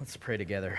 Let's pray together.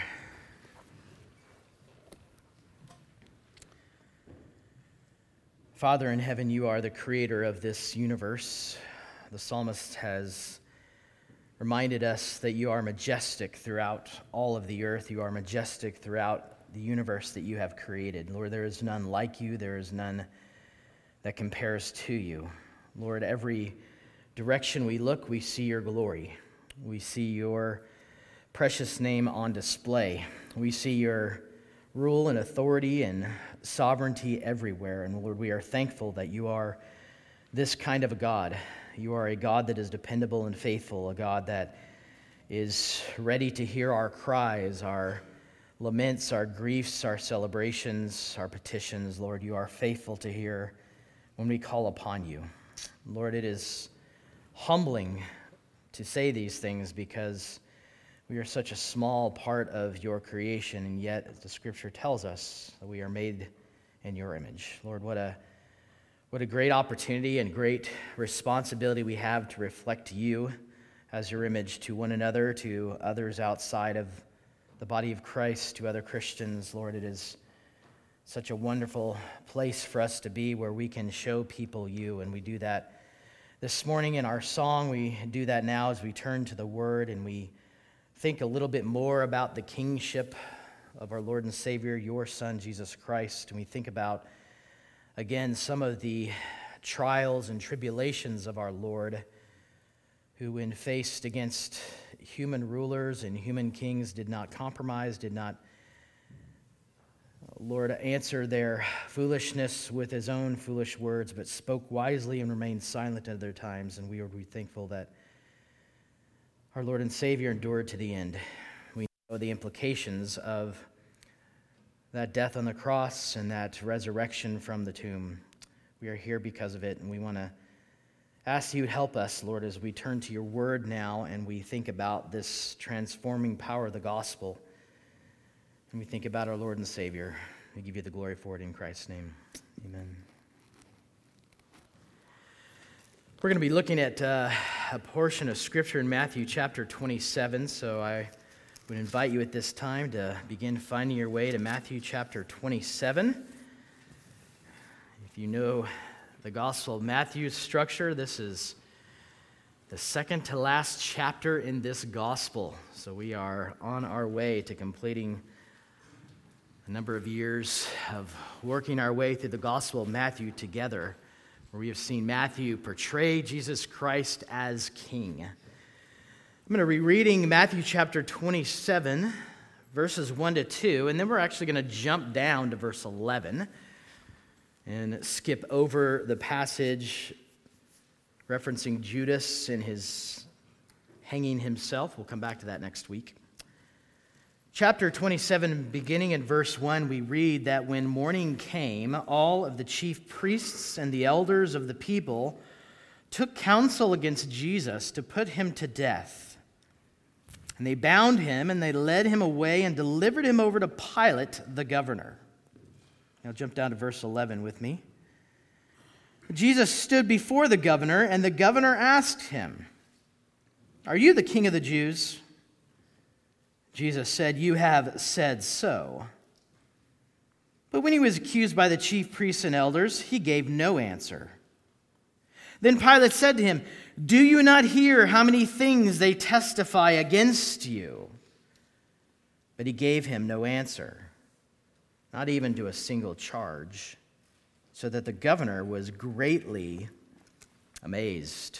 Father in heaven, you are the creator of this universe. The psalmist has reminded us that you are majestic throughout all of the earth. You are majestic throughout the universe that you have created. Lord, there is none like you. There is none that compares to you. Lord, every direction we look, we see your glory. We see your precious name on display. We see your rule and authority and sovereignty everywhere. And Lord, we are thankful that you are this kind of a God. You are a God that is dependable and faithful, a God that is ready to hear our cries, our laments, our griefs, our celebrations, our petitions. Lord, you are faithful to hear when we call upon you. Lord, it is humbling to say these things because we are such a small part of your creation, and yet, as the Scripture tells us, that we are made in your image. Lord, what a great opportunity and great responsibility we have to reflect you as your image to one another, to others outside of the body of Christ, to other Christians. Lord, it is such a wonderful place for us to be where we can show people you, and we do that this morning in our song. We do that now as we turn to the Word and we think a little bit more about the kingship of our Lord and Savior, your Son, Jesus Christ. And we think about, again, some of the trials and tribulations of our Lord, who, when faced against human rulers and human kings, did not compromise, did not, Lord, answer their foolishness with his own foolish words, but spoke wisely and remained silent at other times. And we are thankful that our Lord and Savior endured to the end. We know the implications of that death on the cross and that resurrection from the tomb. We are here because of it, and we want to ask you to help us, Lord, as we turn to your word now and we think about this transforming power of the gospel, and we think about our Lord and Savior. We give you the glory for it in Christ's name. Amen. We're going to be looking at a portion of Scripture in Matthew chapter 27, so I would invite you at this time to begin finding your way to Matthew chapter 27. If you know the Gospel of Matthew's structure, this is the second to last chapter in this Gospel, so we are on our way to completing a number of years of working our way through the Gospel of Matthew together, where we have seen Matthew portray Jesus Christ as King. I'm going to be reading Matthew chapter 27, verses 1 to 2, and then we're actually going to jump down to verse 11 and skip over the passage referencing Judas and his hanging himself. We'll come back to that next week. Chapter 27, beginning in verse 1, we read that when morning came, all of the chief priests and the elders of the people took counsel against Jesus to put him to death. And they bound him, and they led him away and delivered him over to Pilate, the governor. Now jump down to verse 11 with me. Jesus stood before the governor, and the governor asked him, "Are you the king of the Jews?" Jesus said, "You have said so." But when he was accused by the chief priests and elders, he gave no answer. Then Pilate said to him, "Do you not hear how many things they testify against you?" But he gave him no answer, not even to a single charge, so that the governor was greatly amazed.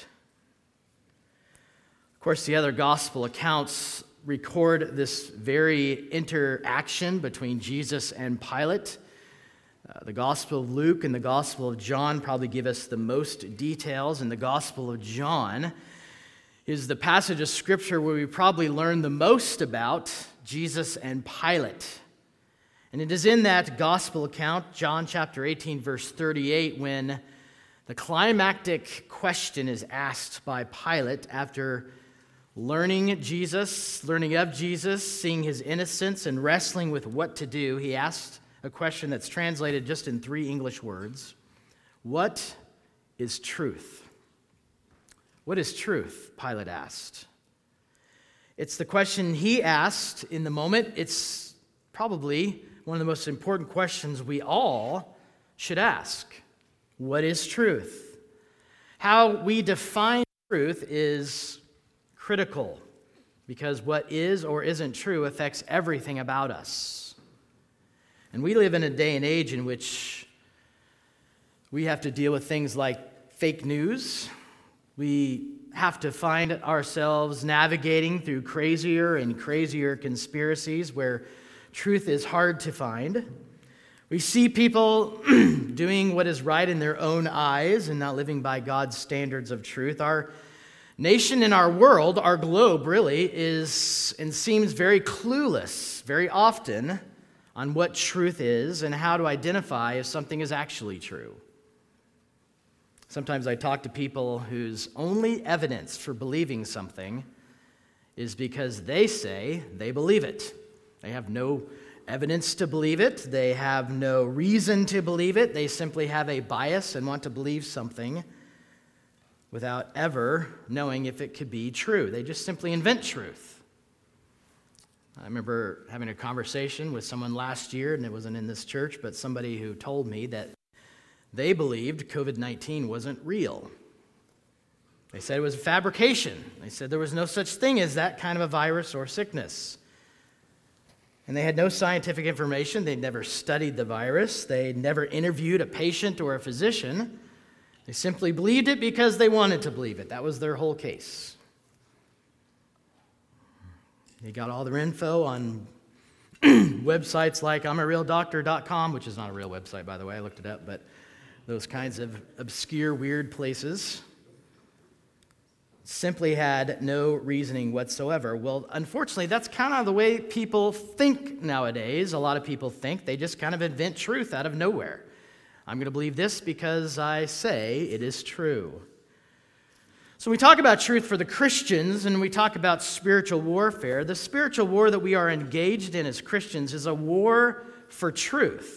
Of course, the other gospel accounts record this very interaction between Jesus and Pilate. The Gospel of Luke and the Gospel of John probably give us the most details, and the Gospel of John is the passage of Scripture where we probably learn the most about Jesus and Pilate. And it is in that Gospel account, John chapter 18, verse 38, when the climactic question is asked by Pilate after learning of Jesus, seeing his innocence, and wrestling with what to do. He asked a question that's translated just in 3 English words. What is truth? What is truth? Pilate asked. It's the question he asked in the moment. It's probably one of the most important questions we all should ask. What is truth? How we define truth is critical because what is or isn't true affects everything about us. And we live in a day and age in which we have to deal with things like fake news. We have to find ourselves navigating through crazier and crazier conspiracies where truth is hard to find. We see people doing what is right in their own eyes and not living by God's standards of truth. Our nation and our world, our globe really, is and seems very clueless very often on what truth is and how to identify if something is actually true. Sometimes I talk to people whose only evidence for believing something is because they say they believe it. They have no evidence to believe it. They have no reason to believe it. They simply have a bias and want to believe something without ever knowing if it could be true. They just simply invent truth. I remember having a conversation with someone last year, and it wasn't in this church, but somebody who told me that they believed COVID-19 wasn't real. They said it was a fabrication. They said there was no such thing as that kind of a virus or sickness. And they had no scientific information. They'd never studied the virus. They'd never interviewed a patient or a physician. They simply believed it because they wanted to believe it. That was their whole case. They got all their info on websites like I'mARealDoctor.com, which is not a real website, by the way. I looked it up, but those kinds of obscure, weird places simply had no reasoning whatsoever. Well, unfortunately, that's kind of the way people think nowadays. A lot of people think they just kind of invent truth out of nowhere. I'm going to believe this because I say it is true. So we talk about truth for the Christians, and we talk about spiritual warfare. The spiritual war that we are engaged in as Christians is a war for truth.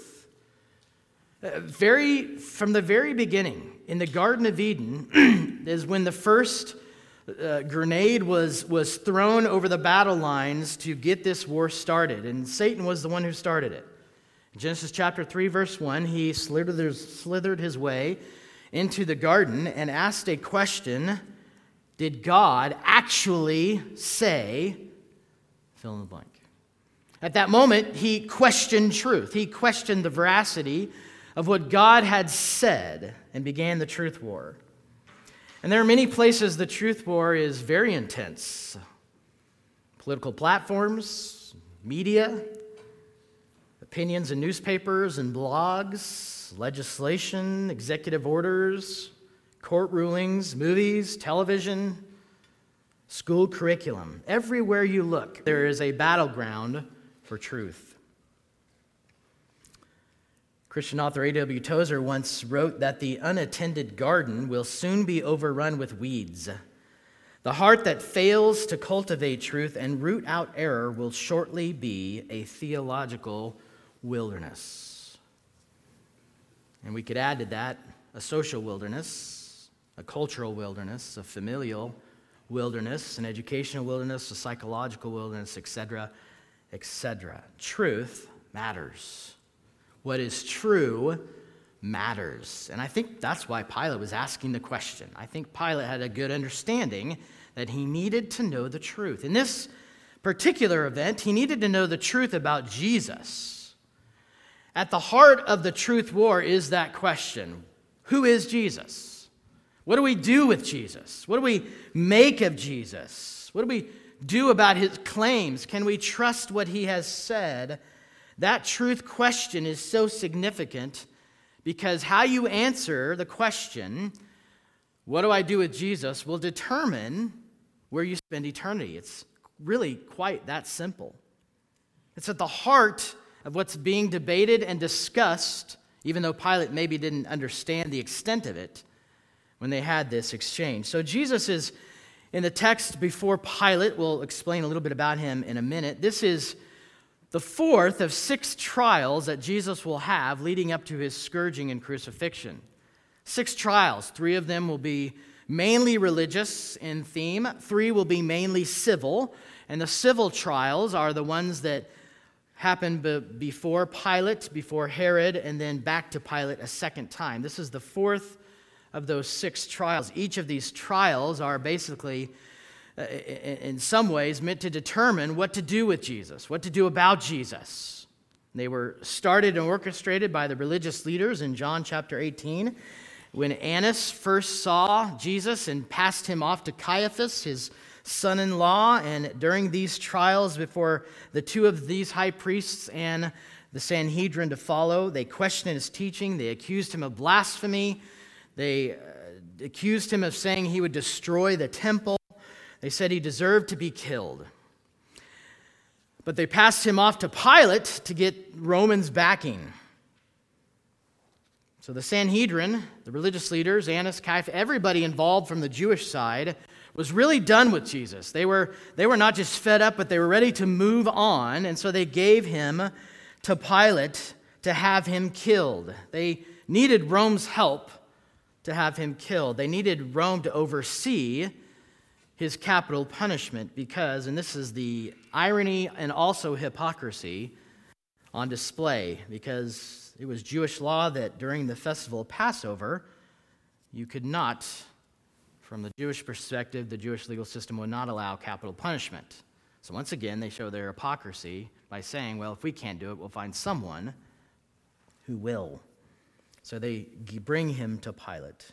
From the very beginning, in the Garden of Eden, is when the first grenade was thrown over the battle lines to get this war started. And Satan was the one who started it. In Genesis chapter 3, verse 1, he slithered his way into the garden and asked a question: did God actually say, fill in the blank? At that moment, he questioned truth. He questioned the veracity of what God had said and began the truth war. And there are many places the truth war is very intense. Political platforms, media, opinions in newspapers and blogs, legislation, executive orders, court rulings, movies, television, school curriculum. Everywhere you look, there is a battleground for truth. Christian author A.W. Tozer once wrote that the unattended garden will soon be overrun with weeds. The heart that fails to cultivate truth and root out error will shortly be a theological wilderness. And we could add to that a social wilderness, a cultural wilderness, a familial wilderness, an educational wilderness, a psychological wilderness, etc., etc. Truth matters. What is true matters. And I think that's why Pilate was asking the question. I think Pilate had a good understanding that he needed to know the truth. In this particular event, he needed to know the truth about Jesus. At the heart of the truth war is that question: who is Jesus? What do we do with Jesus? What do we make of Jesus? What do we do about his claims? Can we trust what he has said? That truth question is so significant because how you answer the question, what do I do with Jesus, will determine where you spend eternity. It's really quite that simple. It's at the heart of what's being debated and discussed, even though Pilate maybe didn't understand the extent of it when they had this exchange. So Jesus is in the text before Pilate. We'll explain a little bit about him in a minute. This is the fourth of 6 trials that Jesus will have leading up to his scourging and crucifixion. 6 trials. 3 of them will be mainly religious in theme. 3 will be mainly civil. And the civil trials are the ones that happened before Pilate, before Herod, and then back to Pilate a second time. This is the fourth of those 6 trials. Each of these trials are basically, in some ways, meant to determine what to do with Jesus, what to do about Jesus. They were started and orchestrated by the religious leaders in John chapter 18, when Annas first saw Jesus and passed him off to Caiaphas, his son-in-law. And during these trials before the 2 of these high priests and the Sanhedrin to follow, they questioned his teaching. They accused him of blasphemy. They accused him of saying he would destroy the temple. They said he deserved to be killed. But they passed him off to Pilate to get Romans backing. So the Sanhedrin, the religious leaders, Annas, Caiaphas, everybody involved from the Jewish side was really done with Jesus. They were not just fed up, but they were ready to move on. And so they gave him to Pilate to have him killed. They needed Rome's help to have him killed. They needed Rome to oversee his capital punishment because, and this is the irony and also hypocrisy on display, because it was Jewish law that during the festival of Passover, you could not, from the Jewish perspective, the Jewish legal system would not allow capital punishment. So once again, they show their hypocrisy by saying, well, if we can't do it, we'll find someone who will. So they bring him to Pilate.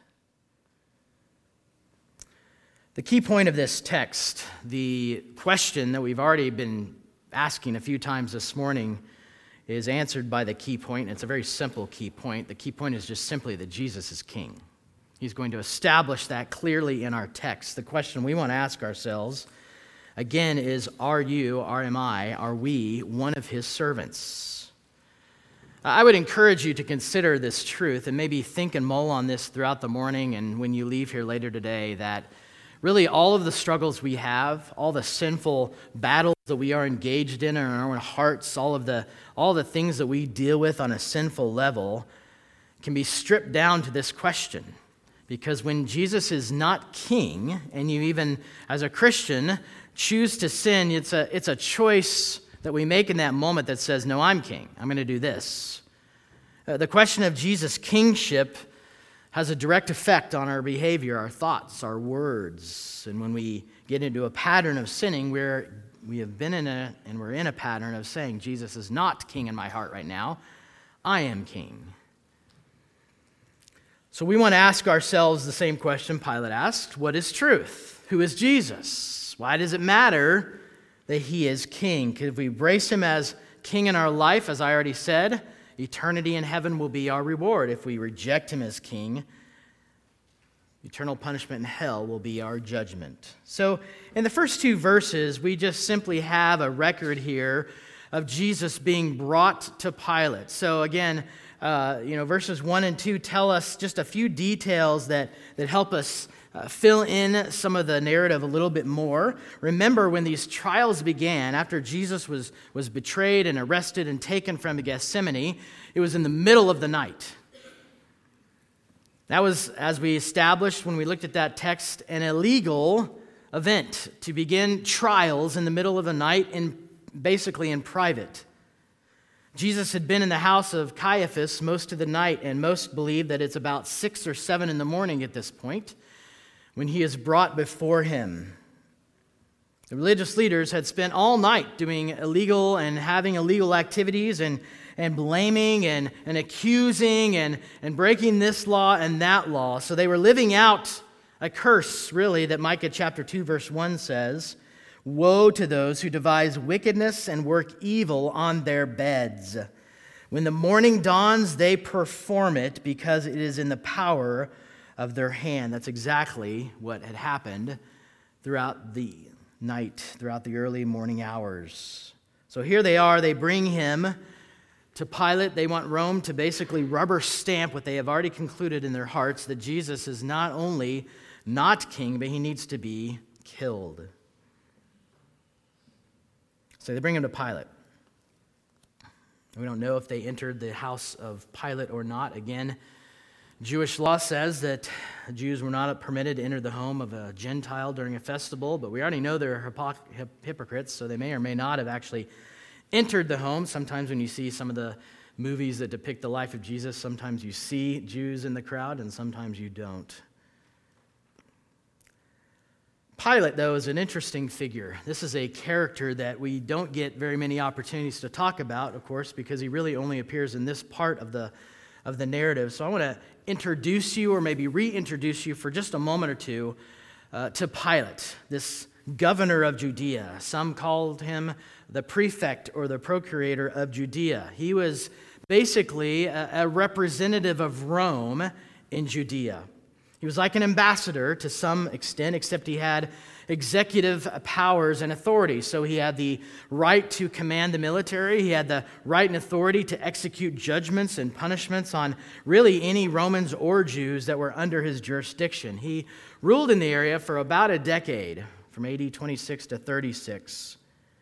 The key point of this text, the question that we've already been asking a few times this morning, is answered by the key point. It's a very simple key point. The key point is just simply that Jesus is king. He's going to establish that clearly in our text. The question we want to ask ourselves, again, is are we one of his servants? I would encourage you to consider this truth and maybe think and mull on this throughout the morning and when you leave here later today, that really all of the struggles we have, all the sinful battles that we are engaged in our own hearts, all the things that we deal with on a sinful level can be stripped down to this question. Because when Jesus is not king, and you even, as a Christian, choose to sin, it's a choice that we make in that moment that says, no, I'm king. I'm going to do this. The question of Jesus' kingship has a direct effect on our behavior, our thoughts, our words. And when we get into a pattern of sinning, we're in a pattern of saying, Jesus is not king in my heart right now. I am king. So we want to ask ourselves the same question Pilate asked. What is truth? Who is Jesus? Why does it matter that he is king? If we embrace him as king in our life, as I already said, eternity in heaven will be our reward. If we reject him as king, eternal punishment in hell will be our judgment. So in the first 2 verses, we just simply have a record here of Jesus being brought to Pilate. So again, verses 1 and 2 tell us just a few details that help us fill in some of the narrative a little bit more. Remember, when these trials began, after Jesus was betrayed and arrested and taken from Gethsemane, it was in the middle of the night. That was, as we established when we looked at that text, an illegal event to begin trials in the middle of the night, basically in private. Jesus had been in the house of Caiaphas most of the night, and most believe that it's about 6 or 7 in the morning at this point when he is brought before him. The religious leaders had spent all night doing illegal and having illegal activities and blaming and accusing and breaking this law and that law. So they were living out a curse, really, that Micah chapter 2, verse 1 says, "Woe to those who devise wickedness and work evil on their beds. When the morning dawns, they perform it because it is in the power of their hand." That's exactly what had happened throughout the night, throughout the early morning hours. So here they are, they bring him to Pilate. They want Rome to basically rubber stamp what they have already concluded in their hearts, that Jesus is not only not king, but he needs to be killed. So they bring him to Pilate. We don't know if they entered the house of Pilate or not. Again, Jewish law says that Jews were not permitted to enter the home of a Gentile during a festival, but we already know they're hypocrites, so they may or may not have actually entered the home. Sometimes when you see some of the movies that depict the life of Jesus, sometimes you see Jews in the crowd, and sometimes you don't. Pilate, though, is an interesting figure. This is a character that we don't get very many opportunities to talk about, of course, because he really only appears in this part of the narrative. So I want to introduce you, or maybe reintroduce you for just a moment or two, to Pilate, this governor of Judea. Some called him the prefect or the procurator of Judea. He was basically a representative of Rome in Judea. He was like an ambassador to some extent, except he had executive powers and authority. So he had the right to command the military. He had the right and authority to execute judgments and punishments on really any Romans or Jews that were under his jurisdiction. He ruled in the area for about a decade, from AD 26 to 36.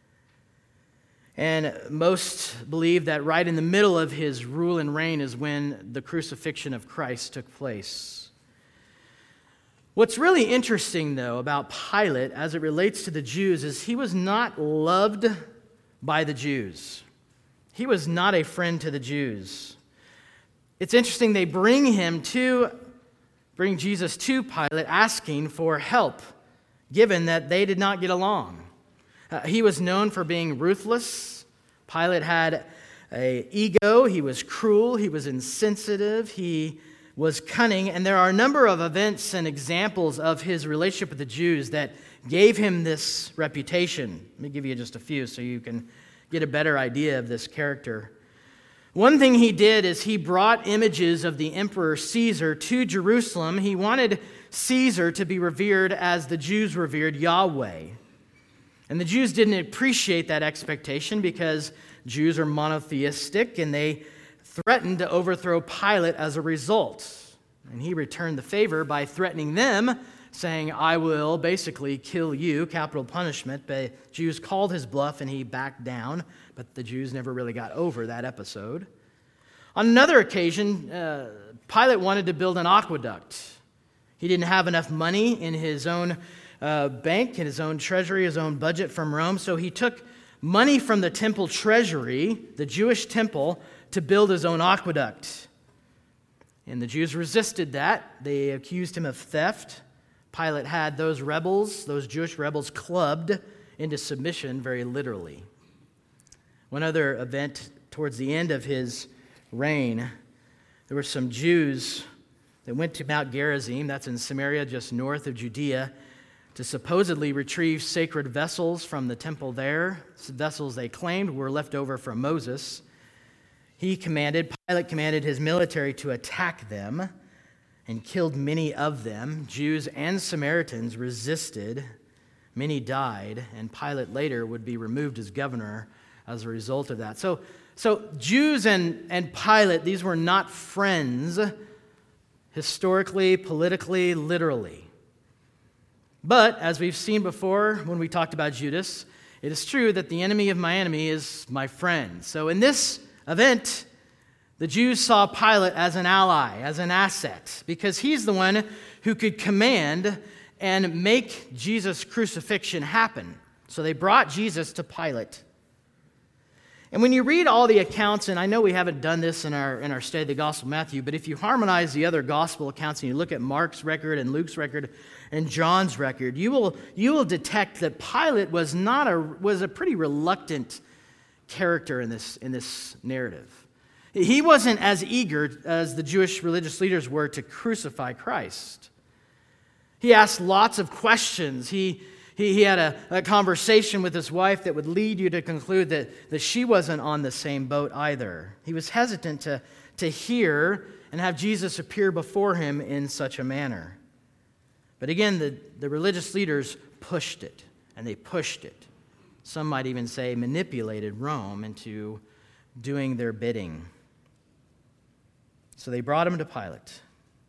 And most believe that right in the middle of his rule and reign is when the crucifixion of Christ took place. What's really interesting, though, about Pilate as it relates to the Jews is he was not loved by the Jews. He was not a friend to the Jews. It's interesting, they bring Jesus to Pilate asking for help, given that they did not get along. He was known for being ruthless. Pilate had an ego. He was cruel. He was insensitive. He was cunning, and there are a number of events and examples of his relationship with the Jews that gave him this reputation. Let me give you just a few so you can get a better idea of this character. One thing he did is he brought images of the Emperor Caesar to Jerusalem. He wanted Caesar to be revered as the Jews revered Yahweh. And the Jews didn't appreciate that expectation because Jews are monotheistic, and they threatened to overthrow Pilate as a result. And he returned the favor by threatening them, saying, I will basically kill you, capital punishment. But Jews called his bluff and he backed down, but the Jews never really got over that episode. On another occasion, Pilate wanted to build an aqueduct. He didn't have enough money in his own bank, in his own treasury, his own budget from Rome, so he took money from the temple treasury, the Jewish temple, to build his own aqueduct. And the Jews resisted that. They accused him of theft. Pilate had those Jewish rebels, clubbed into submission very literally. One other event towards the end of his reign, there were some Jews that went to Mount Gerizim, that's in Samaria, just north of Judea, to supposedly retrieve sacred vessels from the temple there. Vessels they claimed were left over from Moses. Pilate commanded his military to attack them and killed many of them. Jews and Samaritans resisted. Many died, and Pilate later would be removed as governor as a result of that. So Jews and Pilate, these were not friends historically, politically, literally. But as we've seen before when we talked about Judas, it is true that the enemy of my enemy is my friend. So in this event, the Jews saw Pilate as an ally, as an asset, because he's the one who could command and make Jesus' crucifixion happen. So they brought Jesus to Pilate. And when you read all the accounts, and I know we haven't done this in our study of the Gospel of Matthew, but if you harmonize the other Gospel accounts and you look at Mark's record and Luke's record and John's record, you will detect that Pilate was a pretty reluctant character in this narrative. He wasn't as eager as the Jewish religious leaders were to crucify Christ. He asked lots of questions. He had a conversation with his wife that would lead you to conclude that she wasn't on the same boat either. He was hesitant to hear and have Jesus appear before him in such a manner. But again, the religious leaders pushed it, and they pushed it. Some might even say manipulated Rome into doing their bidding. So they brought him to Pilate.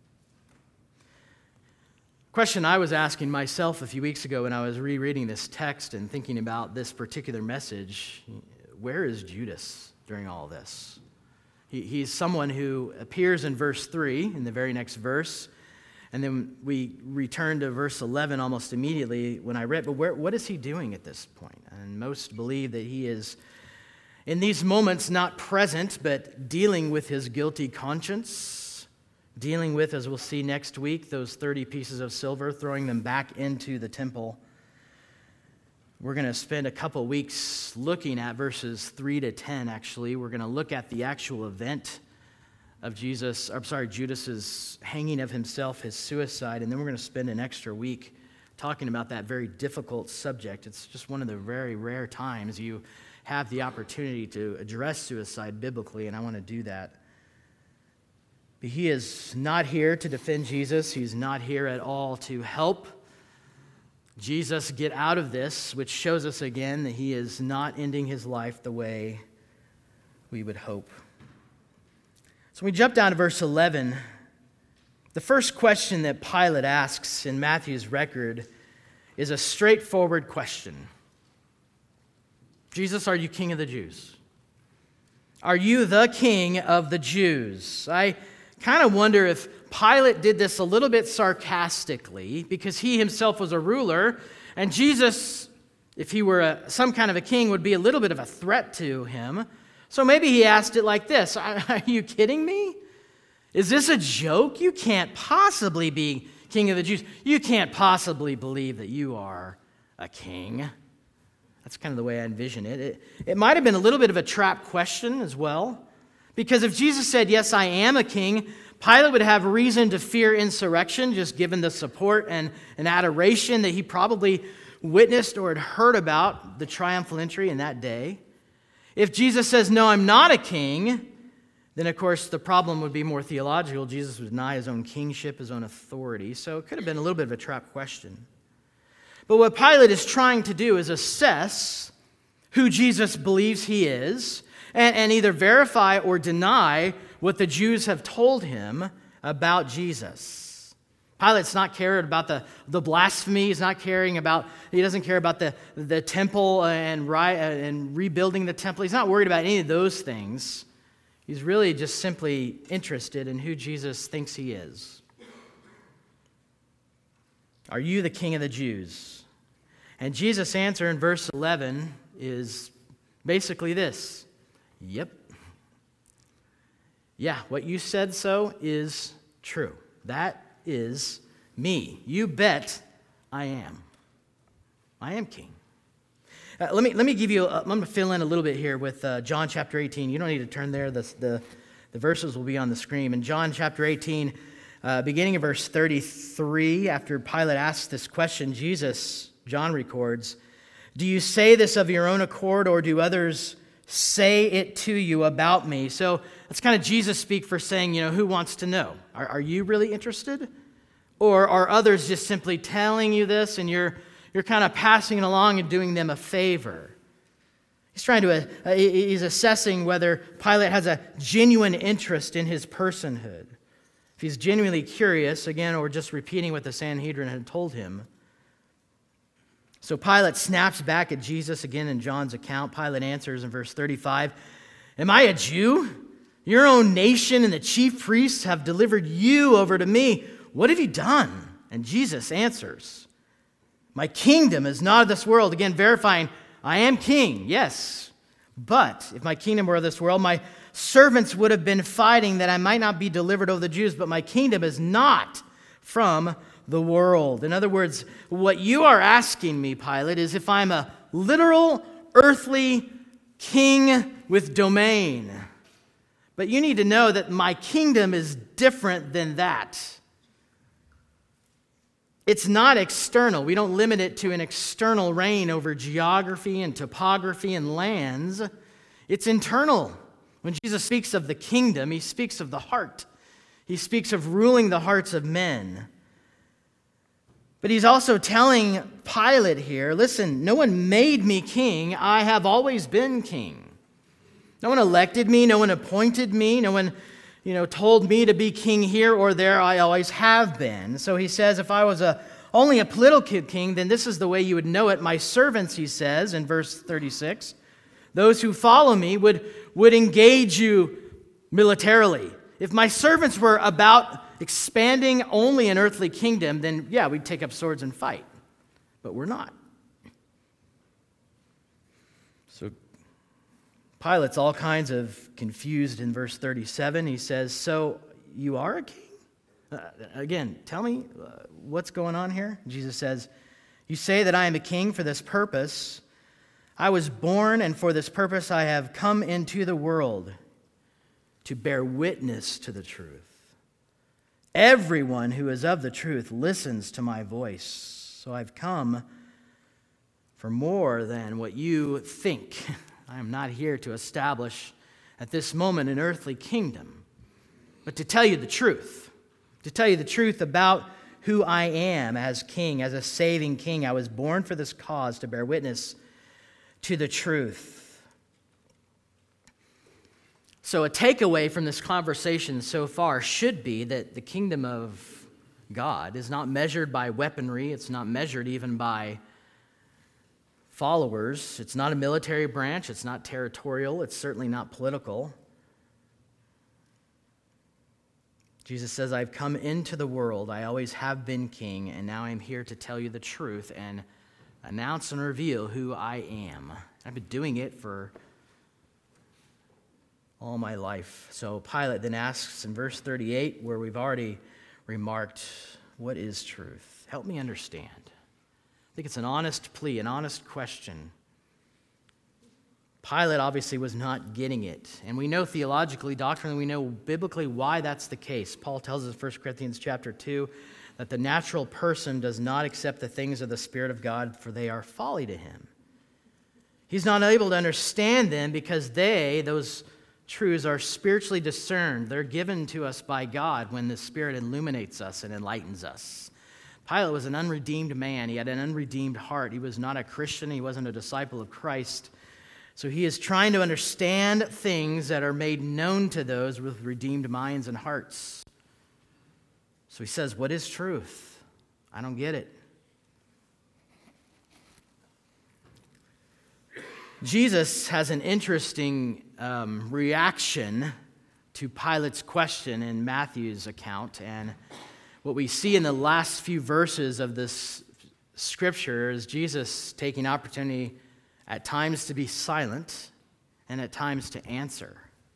Question I was asking myself a few weeks ago when I was rereading this text and thinking about this particular message, where is Judas during all this? He's someone who appears in verse 3, in the very next verse, and then we return to verse 11 almost immediately when I read, but what is he doing at this point? And most believe that he is, in these moments, not present, but dealing with his guilty conscience, dealing with, as we'll see next week, those 30 pieces of silver, throwing them back into the temple. We're going to spend a couple weeks looking at verses 3 to 10, actually. We're going to look at the actual event of Judas's hanging of himself, his suicide, and then we're going to spend an extra week talking about that very difficult subject. It's just one of the very rare times you have the opportunity to address suicide biblically, and I want to do that. But he is not here to defend Jesus. He's not here at all to help Jesus get out of this, which shows us again that he is not ending his life the way we would hope. So we jump down to verse 11. The first question that Pilate asks in Matthew's record is a straightforward question. Jesus, are you king of the Jews? Are you the king of the Jews? I kind of wonder if Pilate did this a little bit sarcastically because he himself was a ruler, and Jesus, if he were some kind of a king, would be a little bit of a threat to him. So maybe he asked it like this: are you kidding me? Is this a joke? You can't possibly be king of the Jews. You can't possibly believe that you are a king. That's kind of the way I envision it. It might have been a little bit of a trap question as well, because if Jesus said, yes, I am a king, Pilate would have reason to fear insurrection, just given the support and adoration that he probably witnessed or had heard about the triumphal entry in that day. If Jesus says, no, I'm not a king, then of course the problem would be more theological. Jesus would deny his own kingship, his own authority. So it could have been a little bit of a trap question. But what Pilate is trying to do is assess who Jesus believes he is and either verify or deny what the Jews have told him about Jesus. Pilate's not caring about the blasphemy. He doesn't care about the temple and rebuilding the temple. He's not worried about any of those things. He's really just simply interested in who Jesus thinks he is. Are you the king of the Jews? And Jesus' answer in verse 11 is basically this: yep. Yeah, what you said so is true. That is me. You bet I am. I am king. Let me give you, I'm going to fill in a little bit here with John chapter 18. You don't need to turn there. The verses will be on the screen. In John chapter 18, beginning of verse 33, after Pilate asks this question, John records, "Do you say this of your own accord, or do others say it to you about me?" So that's kind of Jesus speak for saying, who wants to know? Are you really interested? Or are others just simply telling you this and you're kind of passing it along and doing them a favor? He's assessing whether Pilate has a genuine interest in his personhood. If he's genuinely curious, again, or just repeating what the Sanhedrin had told him. So Pilate snaps back at Jesus again in John's account. Pilate answers in verse 35, "Am I a Jew? Your own nation and the chief priests have delivered you over to me. What have you done?" And Jesus answers, "My kingdom is not of this world." Again, verifying, I am king, yes. But if my kingdom were of this world, my servants would have been fighting that I might not be delivered over the Jews. But my kingdom is not from the world. In other words, what you are asking me, Pilate, is if I'm a literal earthly king with domain. But you need to know that my kingdom is different than that. It's not external. We don't limit it to an external reign over geography and topography and lands. It's internal. When Jesus speaks of the kingdom, he speaks of the heart. He speaks of ruling the hearts of men. But he's also telling Pilate here, listen, no one made me king. I have always been king. No one elected me. No one appointed me. No one, told me to be king here or there. I always have been. So he says, if I was only a political king, then this is the way you would know it. My servants, he says in verse 36, those who follow me would engage you militarily. If my servants were about expanding only an earthly kingdom, then yeah, we'd take up swords and fight. But we're not. So Pilate's all kinds of confused in verse 37. He says, so you are a king? Again, tell me what's going on here? Jesus says, you say that I am a king for this purpose. I was born, and for this purpose I have come into the world, to bear witness to the truth. Everyone who is of the truth listens to my voice. So I've come for more than what you think. I am not here to establish at this moment an earthly kingdom, but to tell you the truth. To tell you the truth about who I am as king, as a saving king. I was born for this cause, to bear witness to the truth. So a takeaway from this conversation so far should be that the kingdom of God is not measured by weaponry. It's not measured even by followers. It's not a military branch. It's not territorial. It's certainly not political. Jesus says, I've come into the world. I always have been king, and now I'm here to tell you the truth and announce and reveal who I am. I've been doing it for all my life. So Pilate then asks in verse 38, where we've already remarked, what is truth? Help me understand. I think it's an honest plea, an honest question. Pilate obviously was not getting it. And we know theologically, doctrinally, we know biblically why that's the case. Paul tells us in 1 Corinthians chapter 2 that the natural person does not accept the things of the Spirit of God, for they are folly to him. He's not able to understand them because those truths are spiritually discerned. They're given to us by God when the Spirit illuminates us and enlightens us. Pilate was an unredeemed man. He had an unredeemed heart. He was not a Christian. He wasn't a disciple of Christ. So he is trying to understand things that are made known to those with redeemed minds and hearts. So he says, what is truth? I don't get it. Jesus has an interesting reaction to Pilate's question in Matthew's account. And what we see in the last few verses of this scripture is Jesus taking opportunity at times to be silent and at times to answer.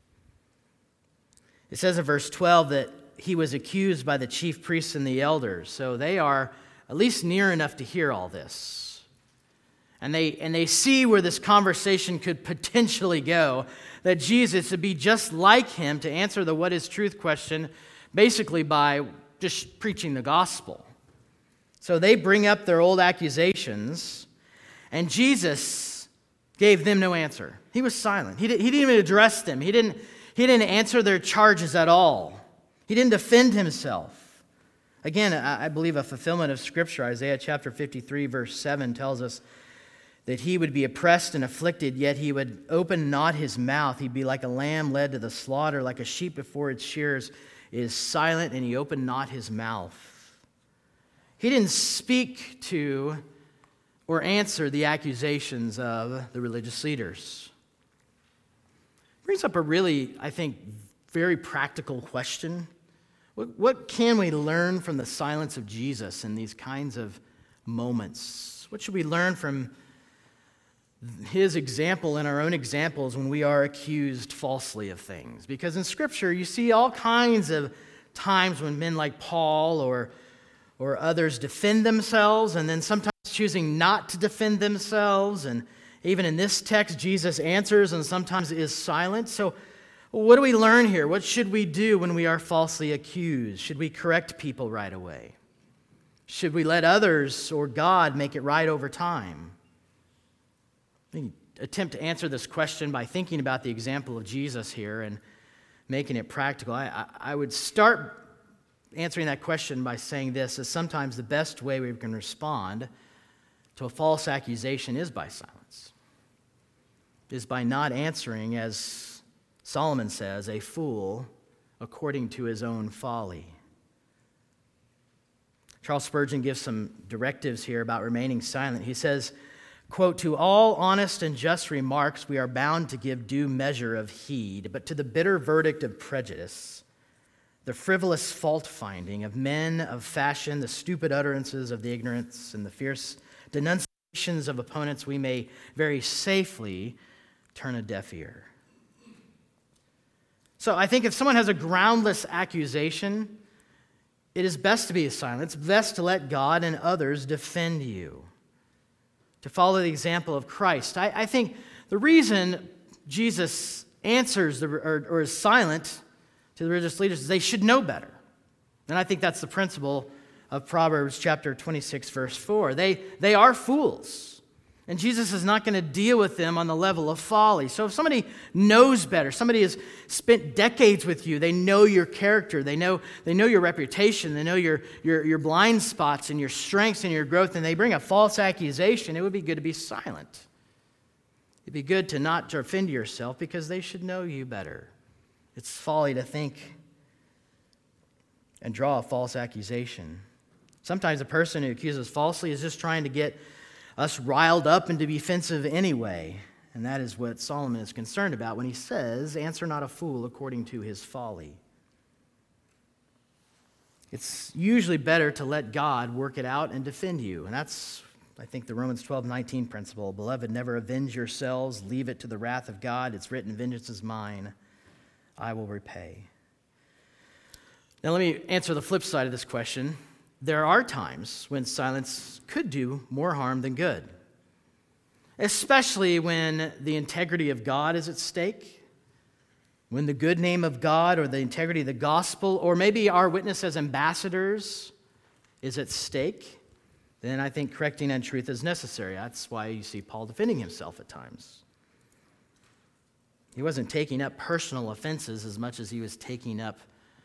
It says in verse 12 that he was accused by the chief priests and the elders. So they are at least near enough to hear all this. And they see where this conversation could potentially go, that Jesus would be just like him to answer the what is truth question basically by just preaching the gospel. So they bring up their old accusations, and Jesus gave them no answer. He was silent. He didn't even address them. He didn't answer their charges at all. He didn't defend himself. Again, I believe a fulfillment of Scripture. Isaiah chapter 53, verse 7 tells us that he would be oppressed and afflicted, yet he would open not his mouth. He'd be like a lamb led to the slaughter, like a sheep before its shearers is silent, and he opened not his mouth. He didn't speak to or answer the accusations of the religious leaders. Brings up a really, I think, very practical question. What can we learn from the silence of Jesus in these kinds of moments? What should we learn from his example and our own examples when we are accused falsely of things? Because in Scripture, you see all kinds of times when men like Paul or others defend themselves, and then sometimes choosing not to defend themselves. And even in this text, Jesus answers and sometimes is silent. So what do we learn here? What should we do when we are falsely accused? Should we correct people right away? Should we let others or God make it right over time? I think attempt to answer this question by thinking about the example of Jesus here and making it practical. I would start answering that question by saying this, is sometimes the best way we can respond to a false accusation is by silence, is by not answering, as Solomon says, a fool according to his own folly. Charles Spurgeon gives some directives here about remaining silent. He says, Quote, "To all honest and just remarks we are bound to give due measure of heed, but to the bitter verdict of prejudice, the frivolous fault-finding of men of fashion, the stupid utterances of the ignorance, and the fierce denunciations of opponents, we may very safely turn a deaf ear." So I think if someone has a groundless accusation, it is best to be silent. It's best to let God and others defend you, to follow the example of Christ. I think the reason Jesus answers or is silent to the religious leaders is they should know better. And I think that's the principle of Proverbs chapter 26, verse 4. They are fools. And Jesus is not going to deal with them on the level of folly. So if somebody knows better, somebody has spent decades with you, they know your character, they know your reputation, they know your blind spots and your strengths and your growth, and they bring a false accusation, it would be good to be silent. It'd be good to not offend yourself because they should know you better. It's folly to think and draw a false accusation. Sometimes a person who accuses falsely is just trying to get us riled up and to be offensive anyway. And that is what Solomon is concerned about when he says, "Answer not a fool according to his folly." It's usually better to let God work it out and defend you. And that's, I think, the Romans 12:19 principle. "Beloved, never avenge yourselves. Leave it to the wrath of God. It's written, 'Vengeance is mine. I will repay.'" Now let me answer the flip side of this question. There are times when silence could do more harm than good, especially when the integrity of God is at stake, when the good name of God or the integrity of the gospel, or maybe our witness as ambassadors is at stake. Then I think correcting untruth is necessary. That's why you see Paul defending himself at times. He wasn't taking up personal offenses as much as he was taking up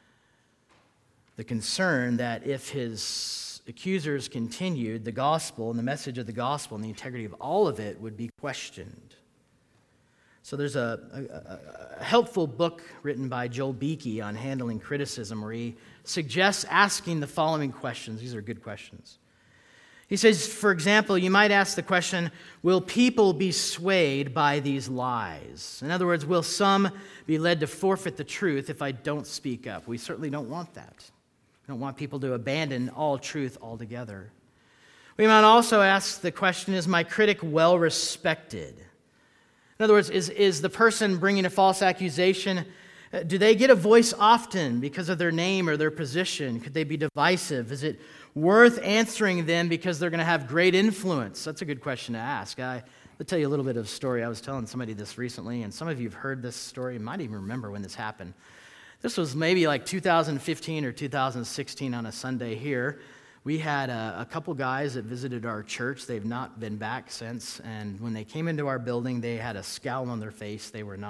the concern that if his accusers continued, the gospel and the message of the gospel and the integrity of all of it would be questioned. So there's a helpful book written by Joel Beeke on handling criticism where he suggests asking the following questions. These are good questions. He says, for example, you might ask the question, will people be swayed by these lies? In other words, will some be led to forfeit the truth if I don't speak up? We certainly don't want that. We don't want people to abandon all truth altogether. We might also ask the question, is my critic well respected? In other words, is the person bringing a false accusation, do they get a voice often because of their name or their position? Could they be divisive? Is it worth answering them because they're going to have great influence? That's a good question to ask. I'll tell you a little bit of a story. I was telling somebody this recently, and some of you have heard this story. You might even remember when this happened. This was maybe like 2015 or 2016 on a Sunday here. We had a couple guys that visited our church. They've not been back since. And when they came into our building, they had a scowl on their face.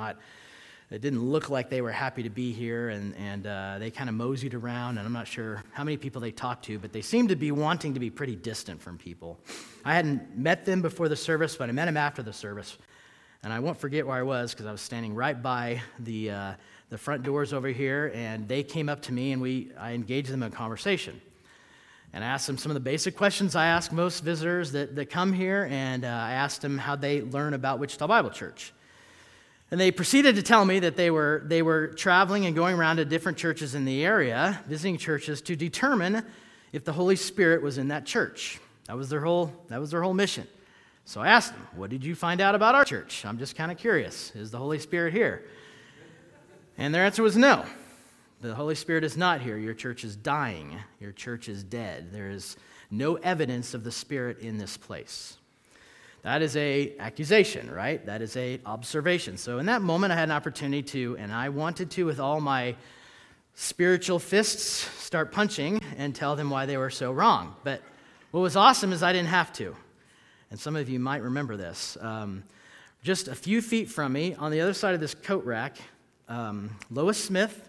It didn't look like they were happy to be here. And they kind of moseyed around. And I'm not sure how many people they talked to, but they seemed to be wanting to be pretty distant from people. I hadn't met them before the service, but I met them after the service. And I won't forget where I was because I was standing right by the front doors over here. And they came up to me, and I engaged them in a conversation. And I asked them some of the basic questions I ask most visitors that come here, and I asked them how they learn about Wichita Bible Church. And they proceeded to tell me that they were traveling and going around to different churches in the area, visiting churches to determine if the Holy Spirit was in that church. That was their whole mission. So I asked them, what did you find out about our church? I'm just kind of curious. Is the Holy Spirit here? And their answer was no. The Holy Spirit is not here. Your church is dying. Your church is dead. There is no evidence of the Spirit in this place. That is an accusation, right? That is an observation. So in that moment, I had an opportunity to, and I wanted to, with all my spiritual fists, start punching and tell them why they were so wrong. But what was awesome is I didn't have to. And some of you might remember this. Just a few feet from me, on the other side of this coat rack, Lila Smith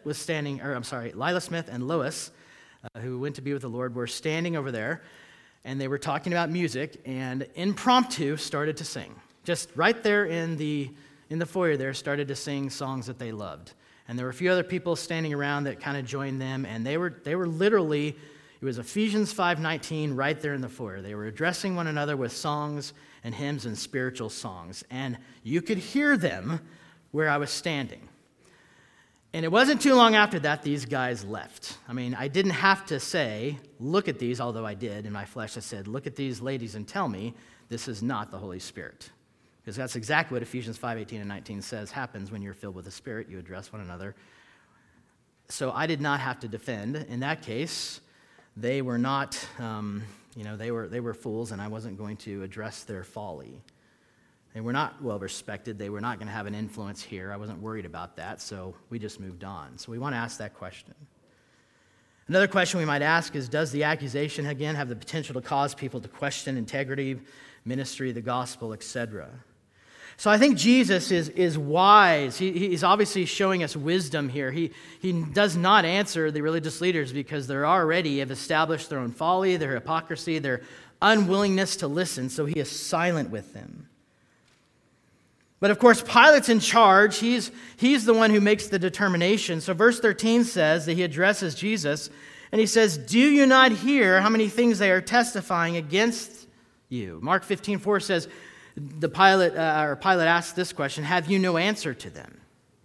and Lois, who went to be with the Lord, were standing over there, and they were talking about music, and impromptu started to sing. Just right there in the foyer there, started to sing songs that they loved. And there were a few other people standing around that kind of joined them, and they were literally It was Ephesians 5:19 right there in the foyer. They were addressing one another with songs and hymns and spiritual songs. And you could hear them where I was standing. And it wasn't too long after that these guys left. I mean, I didn't have to say, look at these, although I did in my flesh. I said, look at these ladies and tell me this is not the Holy Spirit. Because that's exactly what Ephesians 5:18 and 19 says happens when you're filled with the Spirit. You address one another. So I did not have to defend. In that case, they were not, they were fools, and I wasn't going to address their folly. They were not well respected. They were not going to have an influence here. I wasn't worried about that, so we just moved on. So we want to ask that question. Another question we might ask is, does the accusation, again, have the potential to cause people to question integrity, ministry, the gospel, etc.? So I think Jesus is wise. He's obviously showing us wisdom here. He does not answer the religious leaders because they already have established their own folly, their hypocrisy, their unwillingness to listen, so he is silent with them. But of course, Pilate's in charge. He's the one who makes the determination. So verse 13 says that he addresses Jesus, and he says, do you not hear how many things they are testifying against you? Mark 15:4 says, Pilate asked this question, have you no answer to them?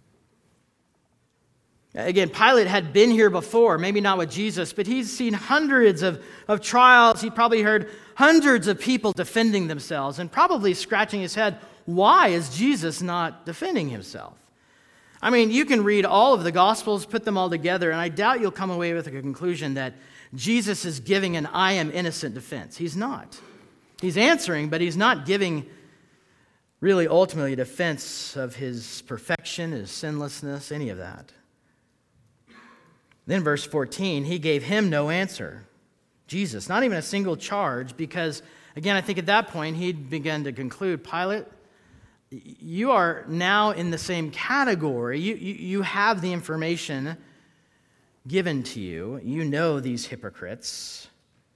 Again, Pilate had been here before, maybe not with Jesus, but he's seen hundreds of trials. He probably heard hundreds of people defending themselves and probably scratching his head, why is Jesus not defending himself? I mean, you can read all of the Gospels, put them all together, and I doubt you'll come away with a conclusion that Jesus is giving an I am innocent defense. He's not. He's answering, but he's not giving really ultimately a defense of his perfection, his sinlessness, any of that. Then verse 14, he gave him no answer. Jesus, not even a single charge, because, again, I think at that point he'd begun to conclude, Pilate, you are now in the same category. You have the information given to you. You know these hypocrites.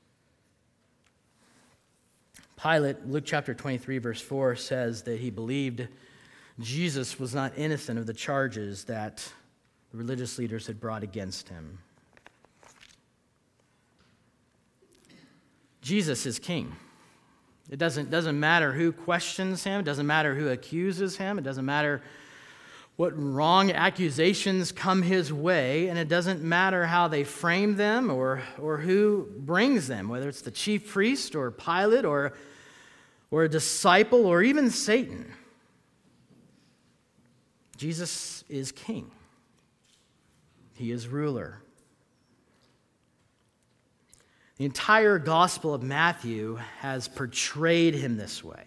Pilate, Luke chapter 23, verse 4, says that he believed Jesus was not innocent of the charges that the religious leaders had brought against him. Jesus is king. It doesn't matter who questions him. It doesn't matter who accuses him. It doesn't matter what wrong accusations come his way. And it doesn't matter how they frame them or who brings them, whether it's the chief priest or Pilate or a disciple or even Satan. Jesus is king. He is ruler. The entire Gospel of Matthew has portrayed him this way,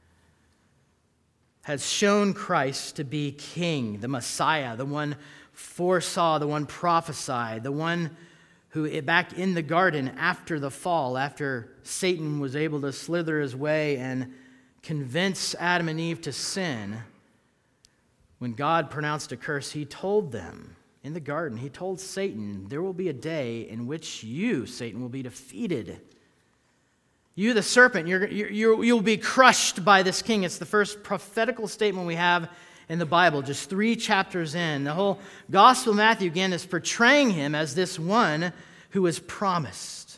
has shown Christ to be king, the Messiah, the one foresaw, the one prophesied, the one who back in the garden after the fall, after Satan was able to slither his way and convince Adam and Eve to sin, when God pronounced a curse, he told them, in the garden, he told Satan, there will be a day in which you, Satan, will be defeated. You, the serpent, you'll be crushed by this king. It's the first prophetical statement we have in the Bible, just 3 chapters in. The whole Gospel of Matthew, again, is portraying him as this one who was promised.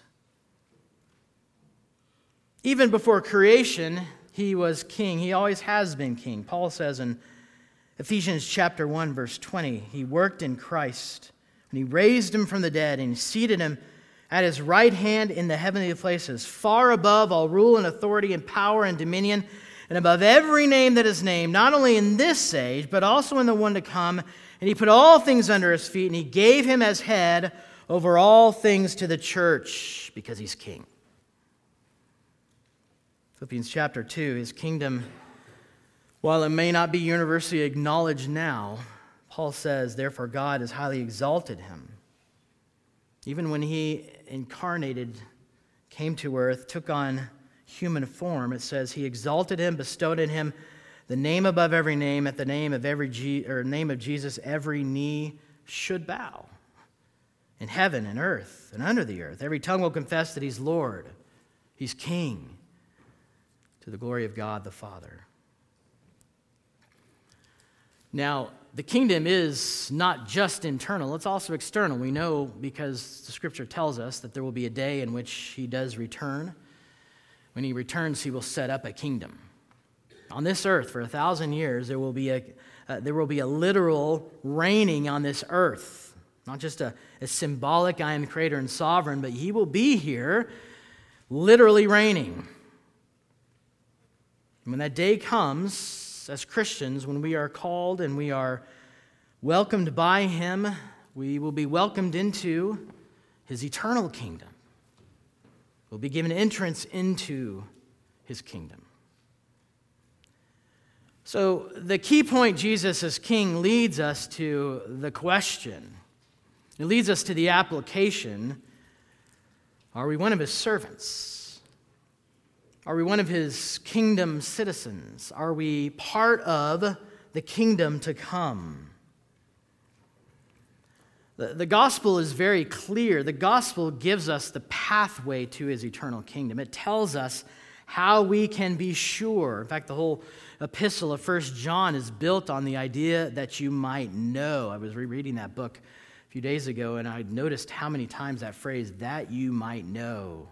Even before creation, he was king. He always has been king. Paul says in Ephesians chapter 1, verse 20, he worked in Christ, and he raised him from the dead, and he seated him at his right hand in the heavenly places, far above all rule and authority and power and dominion, and above every name that is named, not only in this age, but also in the one to come. And he put all things under his feet, and he gave him as head over all things to the church, because he's king. Philippians chapter 2, his kingdom, while it may not be universally acknowledged now, Paul says, therefore God has highly exalted him. Even when he incarnated, came to earth, took on human form, it says he exalted him, bestowed in him the name above every name. At the name of name of Jesus, every knee should bow, in heaven and earth and under the earth. Every tongue will confess that he's Lord, he's King, to the glory of God the Father. Now, the kingdom is not just internal, it's also external. We know because the Scripture tells us that there will be a day in which he does return. When he returns, he will set up a kingdom. On this earth, for 1,000 years, there will be a literal reigning on this earth. Not just a symbolic, I am creator and sovereign, but he will be here literally reigning. And when that day comes, as Christians, when we are called and we are welcomed by him, we will be welcomed into his eternal kingdom. We'll be given entrance into his kingdom. So the key point, Jesus as King, leads us to the question. It leads us to the application. Are we one of his servants? Are we one of his kingdom citizens? Are we part of the kingdom to come? The gospel is very clear. The gospel gives us the pathway to his eternal kingdom. It tells us how we can be sure. In fact, the whole epistle of 1 John is built on the idea that you might know. I was rereading that book a few days ago, and I noticed how many times that phrase, that you might know,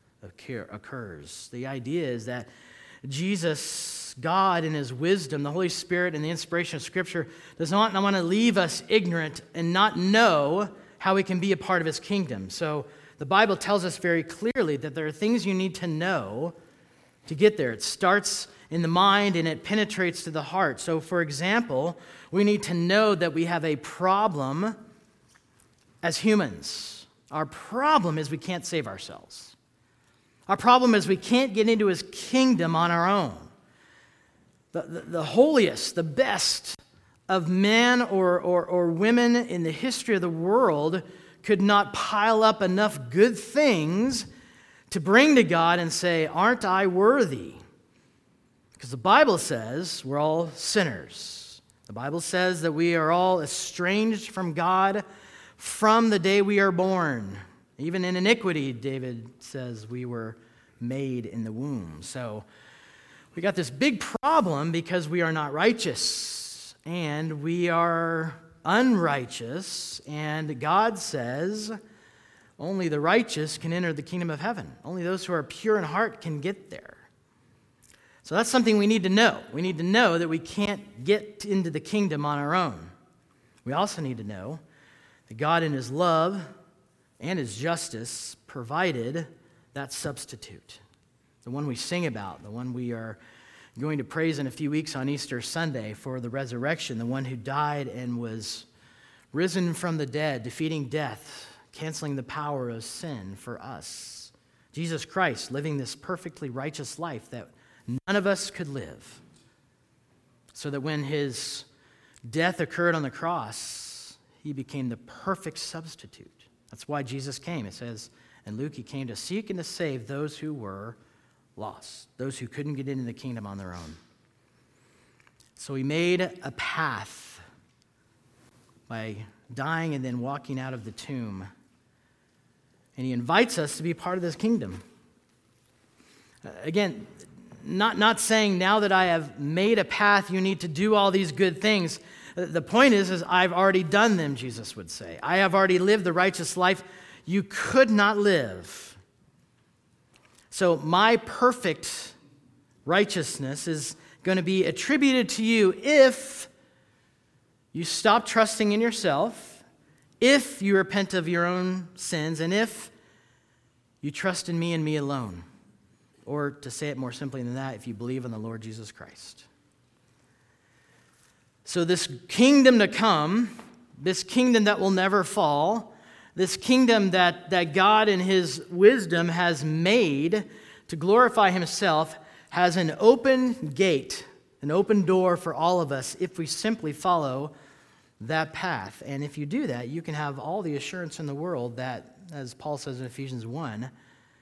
occurs. The idea is that Jesus, God in his wisdom, the Holy Spirit and the inspiration of Scripture does not want to leave us ignorant and not know how we can be a part of his kingdom. So the Bible tells us very clearly that there are things you need to know to get there. It starts in the mind and it penetrates to the heart. So for example, we need to know that we have a problem as humans. Our problem is we can't save ourselves. Our problem is we can't get into his kingdom on our own. The holiest, the best of men or women in the history of the world could not pile up enough good things to bring to God and say, aren't I worthy? Because the Bible says we're all sinners. The Bible says that we are all estranged from God from the day we are born. Even in iniquity, David says, we were made in the womb. So we got this big problem because we are not righteous and we are unrighteous, and God says only the righteous can enter the kingdom of heaven. Only those who are pure in heart can get there. So that's something we need to know. We need to know that we can't get into the kingdom on our own. We also need to know that God in his love and his justice provided that substitute. The one we sing about, the one we are going to praise in a few weeks on Easter Sunday for the resurrection, the one who died and was risen from the dead, defeating death, canceling the power of sin for us. Jesus Christ living this perfectly righteous life that none of us could live, so that when his death occurred on the cross, he became the perfect substitute. That's why Jesus came. It says in Luke, he came to seek and to save those who were lost, those who couldn't get into the kingdom on their own. So he made a path by dying and then walking out of the tomb. And he invites us to be part of this kingdom. Again, not saying now that I have made a path, you need to do all these good things. The point is I've already done them, Jesus would say. I have already lived the righteous life you could not live. So my perfect righteousness is going to be attributed to you if you stop trusting in yourself, if you repent of your own sins, and if you trust in me and me alone. Or to say it more simply than that, if you believe in the Lord Jesus Christ. So this kingdom to come, this kingdom that will never fall, this kingdom that God in his wisdom has made to glorify himself, has an open gate, an open door for all of us if we simply follow that path. And if you do that, you can have all the assurance in the world that, as Paul says in Ephesians 1,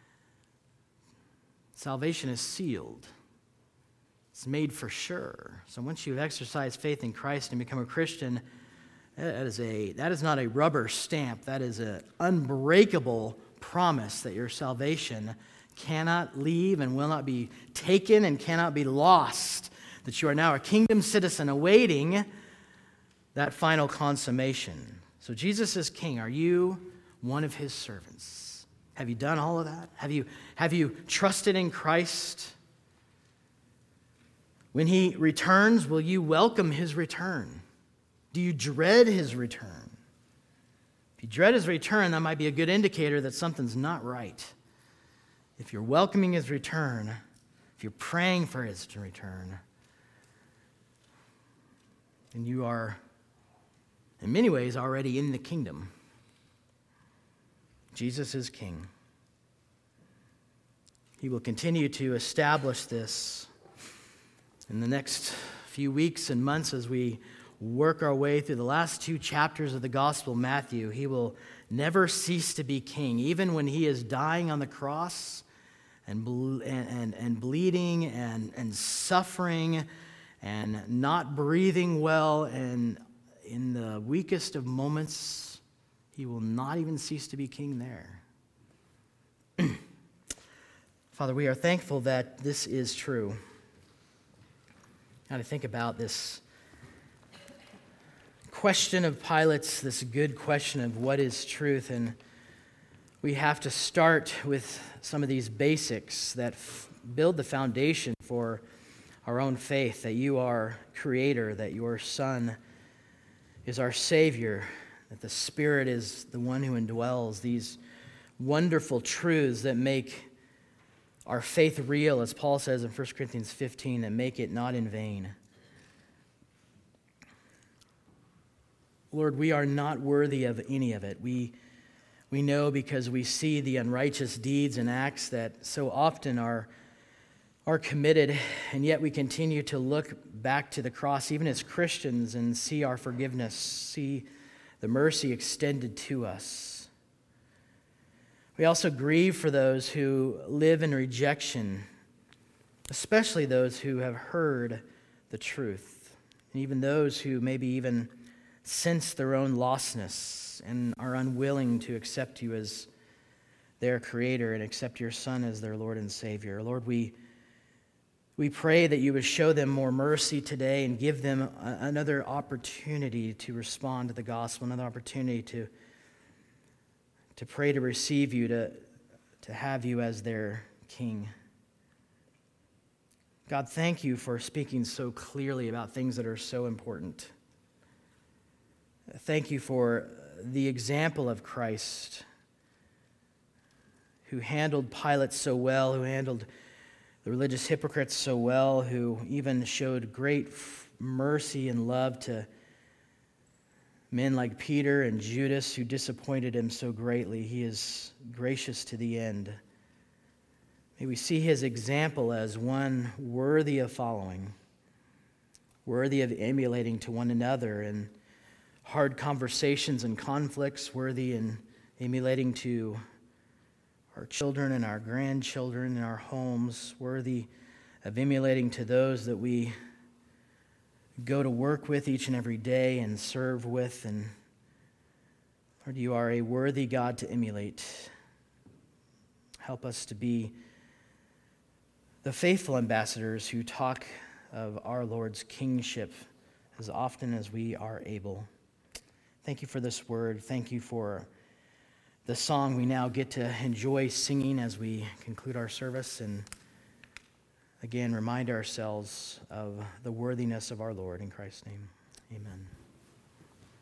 salvation is sealed. It's made for sure. So once you've exercised faith in Christ and become a Christian, that is not a rubber stamp. That is an unbreakable promise that your salvation cannot leave and will not be taken and cannot be lost. That you are now a kingdom citizen awaiting that final consummation. So Jesus is king. Are you one of his servants? Have you done all of that? Have you trusted in Christ? When he returns, will you welcome his return? Do you dread his return? If you dread his return, that might be a good indicator that something's not right. If you're welcoming his return, if you're praying for his return, then you are, in many ways, already in the kingdom. Jesus is king. He will continue to establish this in the next few weeks and months as we work our way through the last two chapters of the Gospel of Matthew. He will never cease to be king, even when he is dying on the cross and bleeding and suffering and not breathing well, and in the weakest of moments, he will not even cease to be king there. Father, we are thankful that this is true. Now to think about this question of Pilate's, this good question of what is truth, and we have to start with some of these basics that build the foundation for our own faith, that you are creator, that your Son is our Savior, that the Spirit is the one who indwells, these wonderful truths that make our faith real, as Paul says in 1 Corinthians 15, that make it not in vain. Lord, we are not worthy of any of it. We know because we see the unrighteous deeds and acts that so often are committed, and yet we continue to look back to the cross, even as Christians, and see our forgiveness, see the mercy extended to us. We also grieve for those who live in rejection, especially those who have heard the truth, and even those who maybe even sense their own lostness and are unwilling to accept you as their creator and accept your Son as their Lord and Savior. Lord, we pray that you would show them more mercy today and give them another opportunity to respond to the gospel, another opportunity to pray to receive you, to have you as their King. God, thank you for speaking so clearly about things that are so important. Thank you for the example of Christ, who handled Pilate so well, who handled the religious hypocrites so well, who even showed great mercy and love to men like Peter and Judas, who disappointed him so greatly. He is gracious to the end. May we see his example as one worthy of following, worthy of emulating to one another in hard conversations and conflicts, worthy in emulating to our children and our grandchildren in our homes, worthy of emulating to those that we go to work with each and every day and serve with. And Lord, you are a worthy God to emulate. Help us to be the faithful ambassadors who talk of our Lord's kingship as often as we are able. Thank you for this word. Thank you for the song we now get to enjoy singing as we conclude our service, and again remind ourselves of the worthiness of our Lord. In Christ's name, amen.